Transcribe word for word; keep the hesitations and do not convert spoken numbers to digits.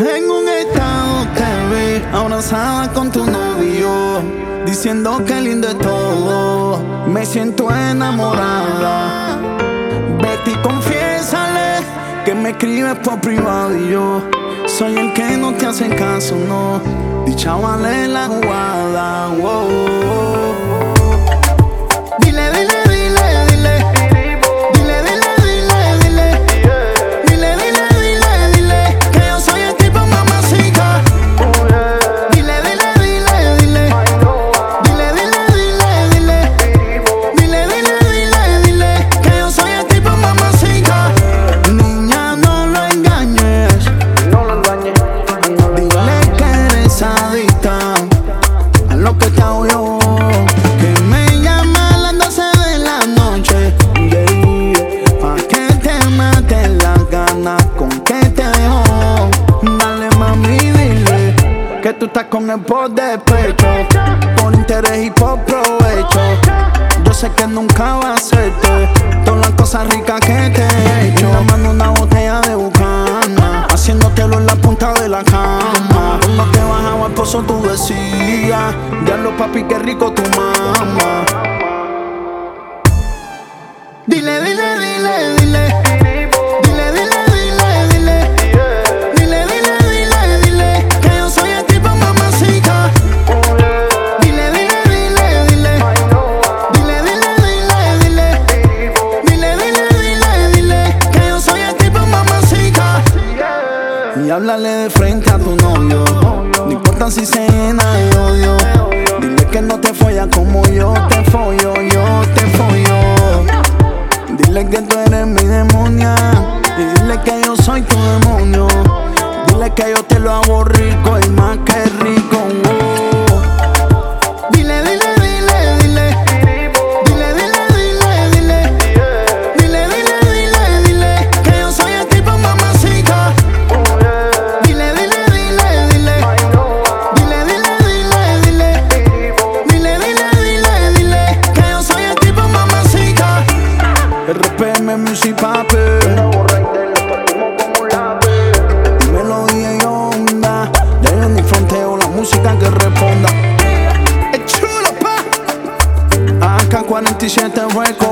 En un estado te vi abrazada con tu novio, diciendo que lindo es todo. Me siento enamorada. Betty, confiésale que me escribes por privado y yo soy el que no te hace caso, no. Dicha vale la jugada, wow. Dile, dile, dile, dile. Dile, dile, dile, dile. Dile, dile, dile, dile. Que yo soy el tipo mamacita. Dile, dile, dile, dile. Dile, dile, dile, dile. Dile, dile, dile, dile. Que yo soy el tipo mamacita. Niña, no lo engañes. No lo engañes. Dile que eres adicta a lo que te hago yo. Que me llama a las doce de la noche, yeah, pa' que te mate las ganas con que te dejo. Dale, mami, dile que tú estás con el por despecho, por interés y por provecho. Yo sé que nunca va a hacerte todas las cosas ricas que te he hecho. Mando una botella de Bucana, haciéndotelo en la punta de la cama. Cuando te bajaba el pozo tú decías, diablo papi, qué rico tu mamá. Dile, dile, dile, dile. Dile, dile, dile, dile. Dile, dile, dile, dile. Que yo soy el tipo mamacita. Dile, dile, dile, dile. Dile, dile, dile, dile. Dile, dile, dile, dile. Que yo soy el tipo mamacita. Y háblale de frente a tu novio, no importa si se llena de odio. Dile que no te follas como yo te follo, yo te follo. Dile que tú eres mi demonia y dile que yo soy tu demonio. Dile que yo te lo hago rico y más que rico, oh. Dile, dile, dile, dile. Dile, dile, dile, dile. Dile, dile, dile, dile. Que yo soy el tipo mamacita. Dile, dile, dile, dile. Dile, dile, dile, dile. Dile, dile, dile, dile. Que yo soy el tipo mamacita. R P M Music Papi, melodía y onda. Ya yo ni fronteo la música que responda. Es chulo, pa. A K cuarenta y siete Records.